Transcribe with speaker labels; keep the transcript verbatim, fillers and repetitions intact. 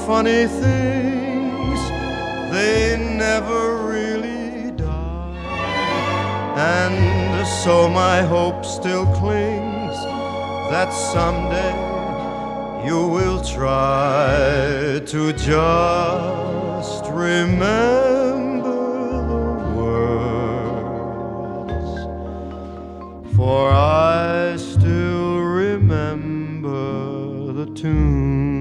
Speaker 1: funny things, they never really die. And so my hope still clings that someday you will try to just remember the words, for I still remember the tune.